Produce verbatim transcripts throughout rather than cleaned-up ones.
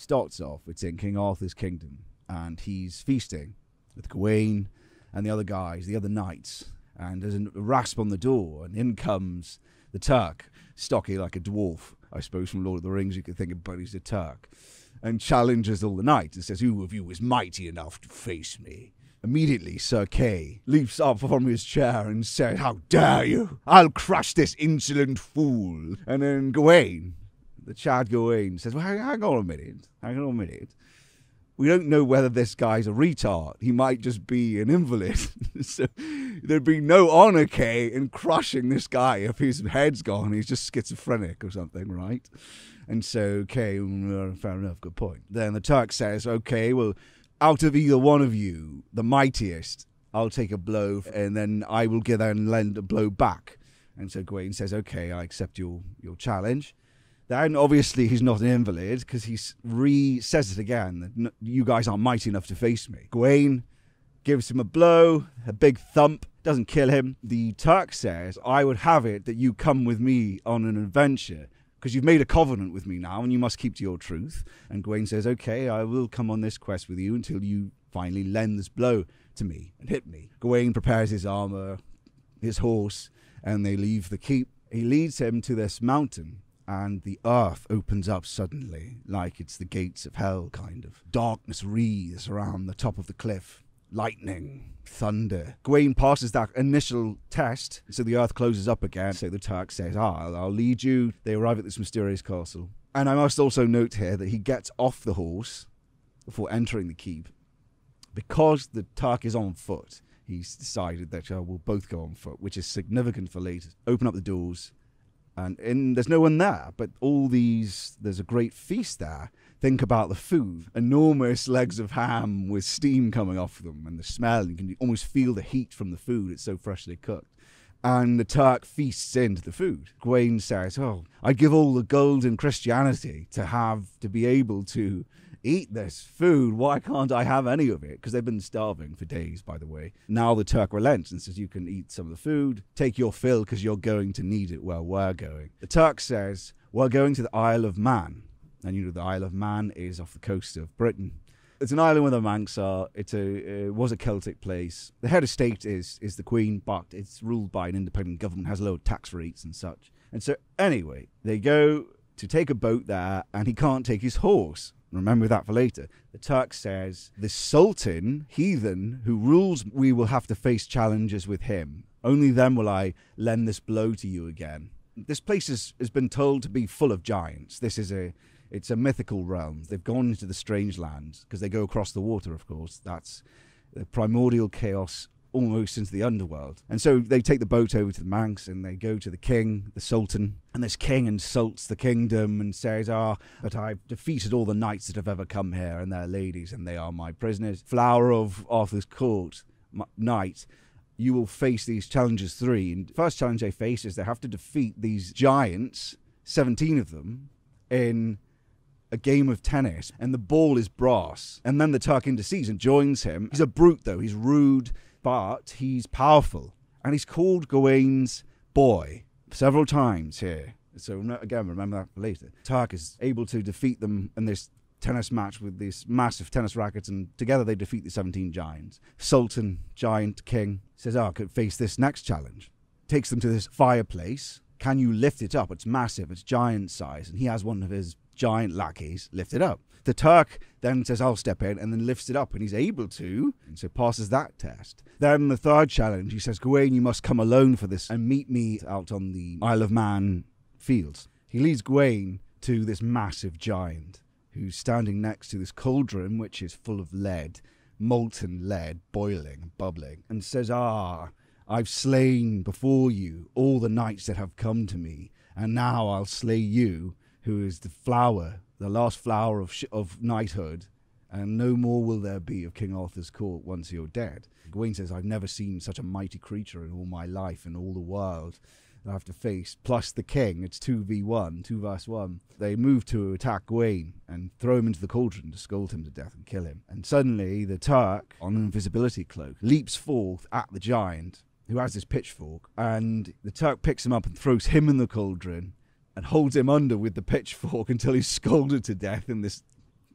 starts off, it's in King Arthur's kingdom, and he's feasting with Gawain and the other guys, the other knights, and there's a rasp on the door, and in comes the Turk, stocky like a dwarf, I suppose from Lord of the Rings you could think of, but he's a Turk, and challenges all the knights and says, "Who of you is mighty enough to face me?" Immediately, Sir Kay leaps up from his chair and says, "How dare you? I'll crush this insolent fool." And then Gawain, the Chad Gawain, says, "Well, hang, hang on a minute, hang on a minute. We don't know whether this guy's a retard. He might just be an invalid." So there'd be no honor, Kay, in crushing this guy if his head's gone. He's just schizophrenic or something, right? And so Kay, mm, fair enough, good point. Then the Turk says, "Okay, well, out of either one of you, the mightiest, I'll take a blow, and then I will give and lend a blow back." And so Gawain says, "Okay, I accept your, your challenge." Then obviously he's not an invalid, because he re-says it again, that "You guys aren't mighty enough to face me." Gawain gives him a blow, a big thump, doesn't kill him. The Turk says, "I would have it that you come with me on an adventure, because you've made a covenant with me now, and you must keep to your truth." And Gawain says, "Okay, I will come on this quest with you until you finally lend this blow to me and hit me." Gawain prepares his armor, his horse, and they leave the keep. He leads him to this mountain, and the earth opens up suddenly, like it's the gates of hell, kind of. Darkness wreathes around the top of the cliff. Lightning, thunder. Gawain passes that initial test, so the earth closes up again. So the Turk says, ah, I'll, I'll lead you. They arrive at this mysterious castle. And I must also note here that he gets off the horse before entering the keep. Because the Turk is on foot, he's decided that uh, we'll both go on foot, which is significant for later. Open up the doors, and in, there's no one there, but all these, there's a great feast there. Think about the food. Enormous legs of ham with steam coming off them, and the smell. You can almost feel the heat from the food. It's so freshly cooked. And the Turk feasts into the food. Gawain says, oh, I'd give all the gold in Christianity to have, to be able to eat this food. Why can't I have any of it? Because they've been starving for days, by the way. Now the Turk relents and says, you can eat some of the food. Take your fill, because you're going to need it where we're going. The Turk says, we're going to the Isle of Man. And you know the Isle of Man is off the coast of Britain. It's an island where the Manx are. It's a, it was a Celtic place. The head of state is is the Queen, but it's ruled by an independent government, has low tax rates and such. And so anyway, they go to take a boat there, and he can't take his horse. Remember that for later. The Turk says, the Sultan, heathen, who rules, we will have to face challenges with him. Only then will I lend this blow to you again. This place is, has been told to be full of giants. This is a... It's a mythical realm. They've gone into the strange land because they go across the water, of course. That's the primordial chaos almost into the underworld. And so they take the boat over to the Manx and they go to the king, the Sultan. And this king insults the kingdom and says, ah, but I've defeated all the knights that have ever come here and their ladies, and they are my prisoners. Flower of Arthur's court, knight, you will face these challenges three. And the first challenge they face is they have to defeat these giants, seventeen of them, in a game of tennis, and the ball is brass. And then the Turk intercedes and joins him. He's a brute, though. He's rude, but he's powerful. And he's called Gawain's boy several times here. So again, remember that for later. Turk is able to defeat them in this tennis match with these massive tennis rackets, and together they defeat the seventeen giants. Sultan, giant, king, says, oh, I could face this next challenge. Takes them to this fireplace. Can you lift it up? It's massive. It's giant size. And he has one of his giant lackeys lift it up. The Turk then says, I'll step in, and then lifts it up, and he's able to, and so passes that test. Then the third challenge, he says, Gawain, you must come alone for this and meet me out on the Isle of Man fields. He leads Gawain to this massive giant who's standing next to this cauldron, which is full of lead, molten lead, boiling, bubbling, and says, ah, I've slain before you all the knights that have come to me, and now I'll slay you, who is the flower, the last flower of sh of knighthood, and no more will there be of King Arthur's court once you're dead. Gawain says, I've never seen such a mighty creature in all my life, in all the world that I have to face, plus the king. It's two v one, two versus one. They move to attack Gawain and throw him into the cauldron to scald him to death and kill him. And suddenly the Turk, on an invisibility cloak, leaps forth at the giant, who has this pitchfork, and the Turk picks him up and throws him in the cauldron, and holds him under with the pitchfork until he's scalded to death in this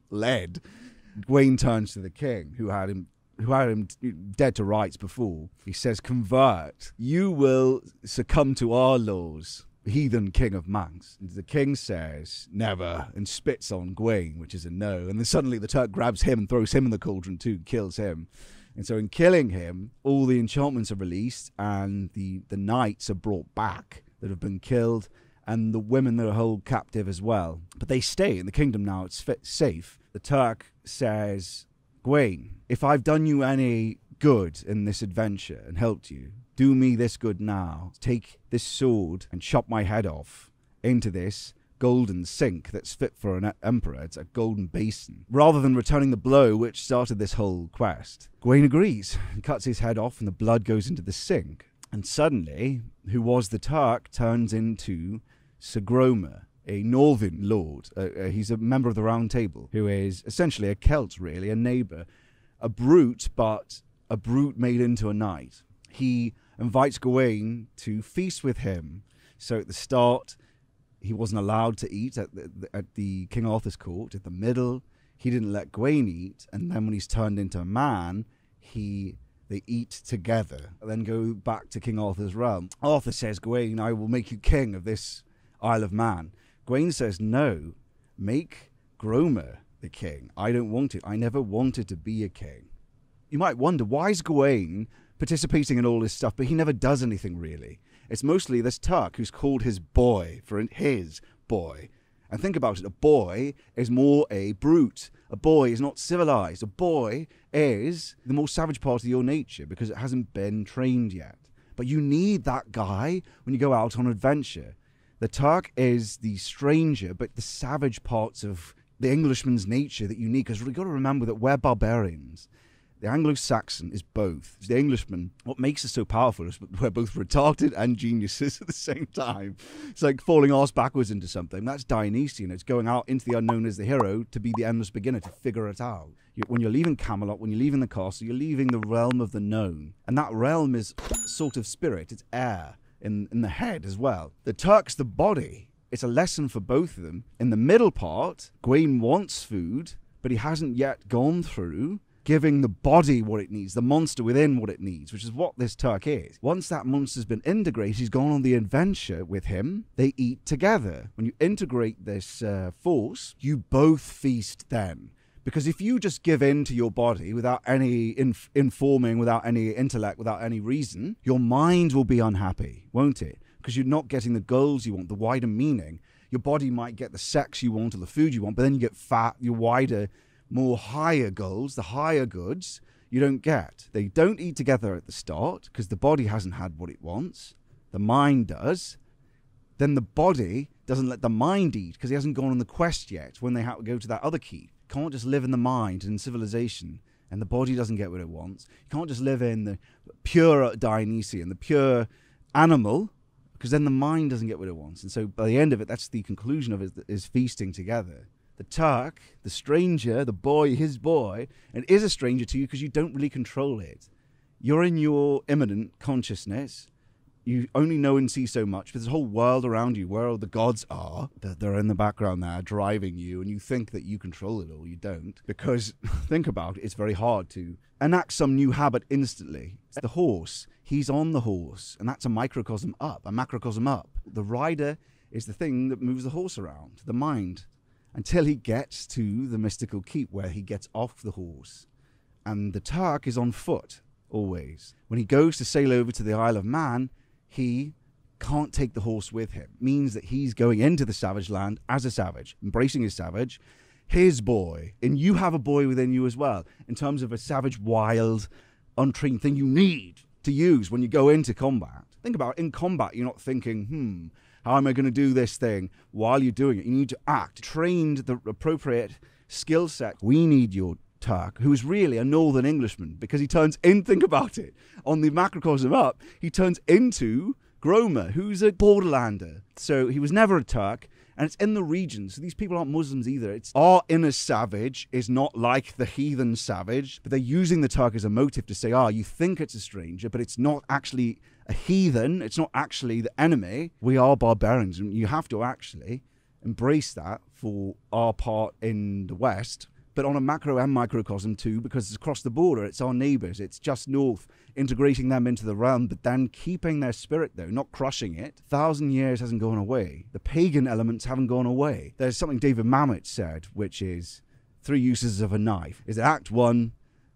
lead. Gawain turns to the king, who had him who had him dead to rights before. He says, convert. You will succumb to our laws, heathen king of Manx. And the king says, never, and spits on Gawain, which is a no. And then suddenly the Turk grabs him and throws him in the cauldron too, kills him. And so in killing him, all the enchantments are released, and the, the knights are brought back that have been killed, and the women that are held captive as well. But they stay in the kingdom now. It's fit, safe. The Turk says, Gawain, if I've done you any good in this adventure and helped you, do me this good now. Take this sword and chop my head off into this golden sink that's fit for an emperor. It's a golden basin. Rather than returning the blow which started this whole quest. Gawain agrees and cuts his head off, and the blood goes into the sink. And suddenly, who was the Turk turns into Sir Groma, a northern lord. Uh, uh, he's a member of the Round Table, who is essentially a Celt, really, a neighbour. A brute, but a brute made into a knight. He invites Gawain to feast with him. So at the start, he wasn't allowed to eat at the, at the King Arthur's court. At the middle, he didn't let Gawain eat. And then when he's turned into a man, he they eat together. And then go back to King Arthur's realm. Arthur says, Gawain, I will make you king of this Isle of Man. Gawain says, no, make Groma the king. I don't want it. I never wanted to be a king. You might wonder, why is Gawain participating in all this stuff, but he never does anything really? It's mostly this Turk who's called his boy for his boy. And think about it, a boy is more a brute. A boy is not civilized. A boy is the more savage part of your nature because it hasn't been trained yet. But you need that guy when you go out on adventure. The Turk is the stranger, but the savage parts of the Englishman's nature that you need, because we've got to remember that we're barbarians. The Anglo-Saxon is both. The Englishman, what makes us so powerful is we're both retarded and geniuses at the same time. It's like falling arse backwards into something. That's Dionysian. It's going out into the unknown as the hero to be the endless beginner, to figure it out. You, when you're leaving Camelot, when you're leaving the castle, you're leaving the realm of the known. And that realm is sort of spirit. It's air in, in the head as well. The Turk's the body. It's a lesson for both of them. In the middle part, Gawain wants food, but he hasn't yet gone through giving the body what it needs, the monster within what it needs, which is what this Turk is. Once that monster's been integrated, he's gone on the adventure with him. They eat together. When you integrate this uh, force, you both feast then. Because if you just give in to your body without any inf- informing, without any intellect, without any reason, your mind will be unhappy, won't it? Because you're not getting the goals you want, the wider meaning. Your body might get the sex you want or the food you want, but then you get fat, your wider, more higher goals, the higher goods, you don't get. They don't eat together at the start because the body hasn't had what it wants. The mind does. Then the body doesn't let the mind eat because he hasn't gone on the quest yet when they have to go to that other key. You can't just live in the mind and civilization and the body doesn't get what it wants. You can't just live in the pure Dionysian, the pure animal, because then the mind doesn't get what it wants. And so by the end of it, that's the conclusion of it, is feasting together. The Turk, the stranger, the boy, his boy, and is a stranger to you because you don't really control it. You're in your immanent consciousness. You only know and see so much, but there's a whole world around you where all the gods are. They're in the background there, driving you, and you think that you control it all. You don't. Because, think about it, it's very hard to enact some new habit instantly. It's the horse. He's on the horse, and that's a microcosm up, a macrocosm up. The rider is the thing that moves the horse around, the mind, until he gets to the mystical keep where he gets off the horse. And the Turk is on foot, always. When he goes to sail over to the Isle of Man, he can't take the horse with him. It means that he's going into the savage land as a savage, embracing his savage, his boy. And you have a boy within you as well, in terms of a savage, wild, untrained thing you need to use when you go into combat. Think about it. In combat, you're not thinking, hmm, how am I going to do this thing? While you're doing it, you need to act, trained the appropriate skill set. We need your Turk, who is really a Northern Englishman, because he turns in, think about it, on the macrocosm up, he turns into Groma, who's a borderlander. So he was never a Turk, and it's in the region. So these people aren't Muslims either. It's our inner savage is not like the heathen savage, but they're using the Turk as a motive to say, ah, you think it's a stranger, but it's not actually a heathen. It's not actually the enemy. We are barbarians, and you have to actually embrace that for our part in the West, but on a macro and microcosm too, because it's across the border, it's our neighbours, it's just north, integrating them into the realm, but then keeping their spirit though, not crushing it. A thousand years hasn't gone away. The pagan elements haven't gone away. There's something David Mamet said, which is three uses of a knife. Is Act one,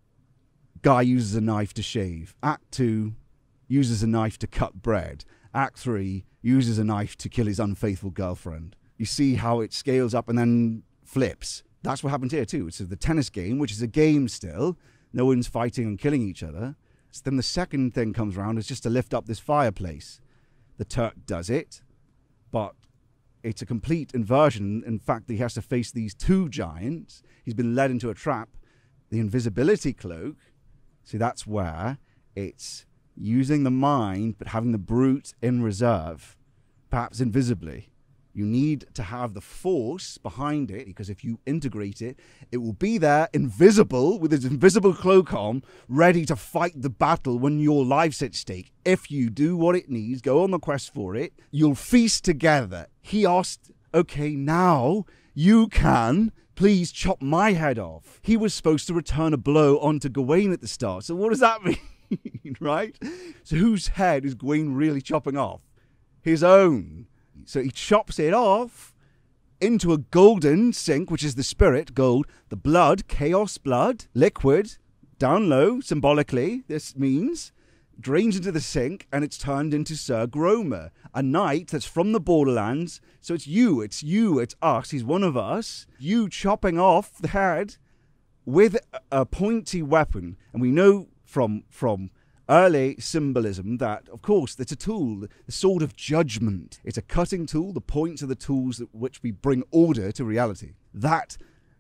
guy uses a knife to shave. Act two, uses a knife to cut bread. Act three, uses a knife to kill his unfaithful girlfriend. You see how it scales up and then flips. That's what happened here too. It's the tennis game, which is a game still. No one's fighting and killing each other. So then the second thing comes around is just to lift up this fireplace. The Turk does it, but it's a complete inversion. In fact, he has to face these two giants. He's been led into a trap. The invisibility cloak, see, that's where it's using the mind, but having the brute in reserve, perhaps invisibly. You need to have the force behind it, because if you integrate it, it will be there, invisible, with its invisible cloak on, ready to fight the battle when your life's at stake. If you do what it needs, go on the quest for it, you'll feast together. He asked, okay, now you can please chop my head off. He was supposed to return a blow onto Gawain at the start. So what does that mean, right? So whose head is Gawain really chopping off? His own. So he chops it off into a golden sink, which is the spirit, gold, the blood, chaos blood, liquid, down low, symbolically, this means, drains into the sink, and it's turned into Sir Gromer, a knight that's from the borderlands. So it's you, it's you, it's us, he's one of us. You chopping off the head with a pointy weapon. And we know from from early symbolism that, of course, it's a tool, the sword of judgment. It's a cutting tool. The points are the tools that which we bring order to reality. That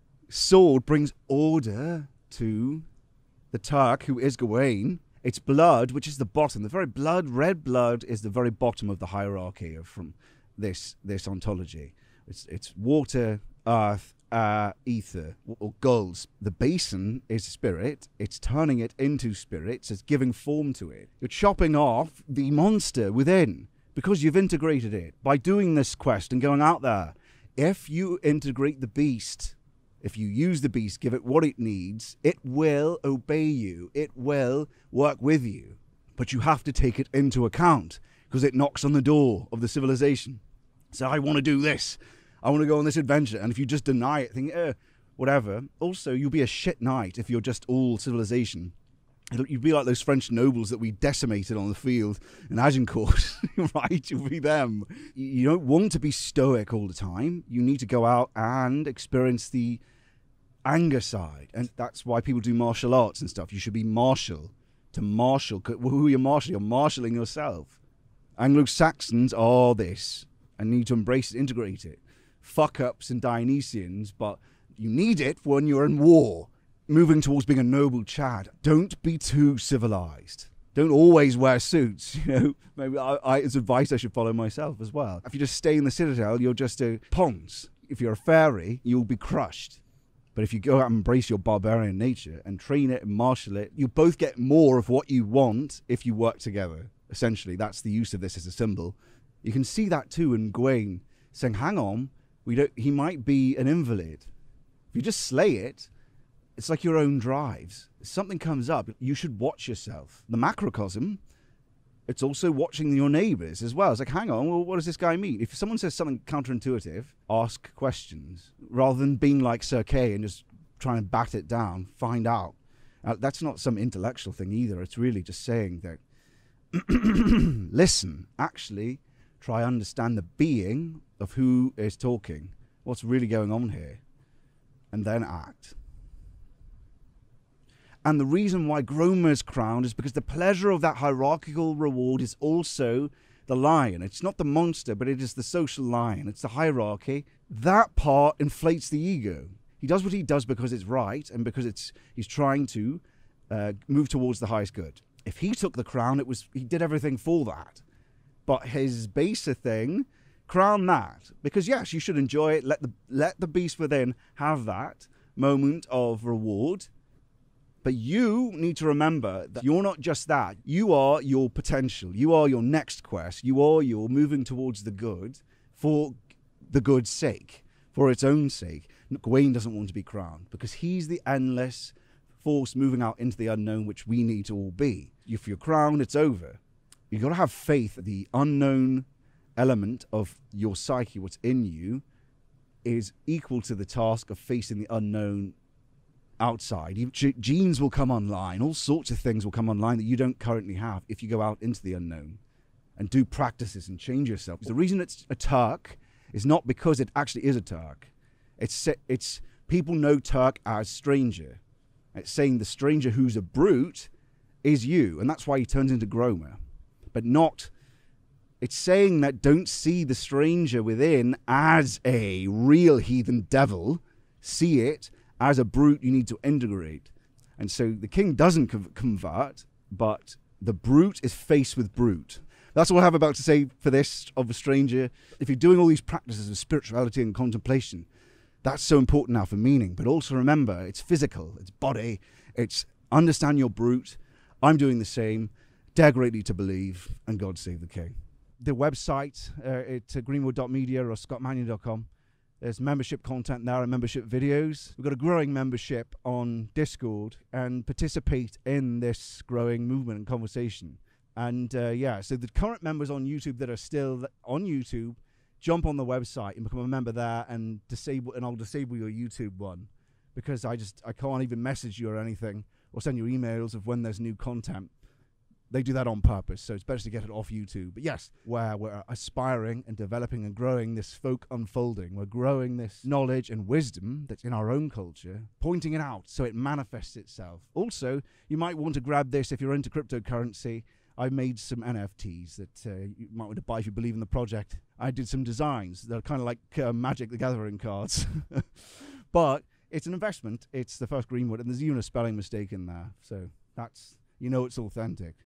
sword brings order to the Turk, who is Gawain. It's blood, which is the bottom. The very blood, red blood, is the very bottom of the hierarchy of, from this this ontology. It's, it's water, earth, Uh, ether, or gulls. The basin is spirit. It's turning it into spirit. So it's giving form to it. You're chopping off the monster within because you've integrated it by doing this quest and going out there. If you integrate the beast, if you use the beast, give it what it needs, it will obey you. It will work with you. But you have to take it into account because it knocks on the door of the civilization. So I want to do this. I want to go on this adventure. And if you just deny it, think, eh, whatever. Also, you'll be a shit knight if you're just all civilization. You'd be like those French nobles that we decimated on the field in Agincourt, right? You'll be them. You don't want to be stoic all the time. You need to go out and experience the anger side. And that's why people do martial arts and stuff. You should be martial. To marshal. Who are you marshalling? You're marshalling yourself. Anglo-Saxons are this and need to embrace it, integrate it. Fuck-ups and Dionysians, but you need it when you're in war, moving towards being a noble Chad. Don't be too civilized. Don't always wear suits, you know. Maybe I, I, it's advice I should follow myself as well. If you just stay in the Citadel, you're just a pawns. If you're a fairy, you'll be crushed. But if you go out and embrace your barbarian nature and train it and marshal it, you both get more of what you want if you work together. Essentially, that's the use of this as a symbol. You can see that too in Gawain saying, hang on, We don't, he might be an invalid. If you just slay it, it's like your own drives. If something comes up, you should watch yourself. The macrocosm, it's also watching your neighbors as well. It's like, hang on, well, what does this guy mean? If someone says something counterintuitive, ask questions. Rather than being like Sir Kay and just trying to bat it down, find out. Uh, that's not some intellectual thing either. It's really just saying that, listen, actually, try to understand the being of who is talking, what's really going on here, and then act. And the reason why Gromer's crowned is because the pleasure of that hierarchical reward is also the lion. It's not the monster, but it is the social lion. It's the hierarchy. That part inflates the ego. He does what he does because it's right and because it's he's trying to uh, move towards the highest good. If he took the crown, it was he did everything for that. But his baser thing, crown that. Because yes, you should enjoy it. Let the let the beast within have that moment of reward. But you need to remember that you're not just that. You are your potential. You are your next quest. You are your moving towards the good for the good's sake, for its own sake. Gawain doesn't want to be crowned because he's the endless force moving out into the unknown, which we need to all be. If you're crowned, it's over. You've got to have faith that the unknown element of your psyche, what's in you, is equal to the task of facing the unknown outside. Genes will come online. All sorts of things will come online that you don't currently have if you go out into the unknown and do practices and change yourself. The reason it's a Turk is not because it actually is a Turk. It's, it's people know Turk as stranger. It's saying the stranger who's a brute is you, and that's why he turns into Groma. But not, it's saying that don't see the stranger within as a real heathen devil. See it as a brute you need to integrate. And so the king doesn't convert, but the brute is faced with brute. That's all I have about to say for this of a stranger. If you're doing all these practices of spirituality and contemplation, that's so important now for meaning. But also remember, it's physical, it's body, it's understand your brute. I'm doing the same. Dare greatly to believe, and God save the king. The website, uh, it's uh, greenwood dot media or scott mannion dot com. There's membership content there and membership videos. We've got a growing membership on Discord and participate in this growing movement and conversation. And uh, yeah, so the current members on YouTube that are still on YouTube, jump on the website and become a member there and disable, and I'll disable your YouTube one because I just, I can't even message you or anything or send you emails of when there's new content. They do that on purpose, so it's better to get it off YouTube. But yes, where we're aspiring and developing and growing this folk unfolding, we're growing this knowledge and wisdom that's in our own culture, pointing it out so it manifests itself. Also, you might want to grab this if you're into cryptocurrency. I made some N F Ts that uh, you might want to buy if you believe in the project. I did some designs that are kind of like uh, Magic the Gathering cards. But it's an investment. It's the first Greenwood, and there's even a spelling mistake in there. So that's, you know, it's authentic.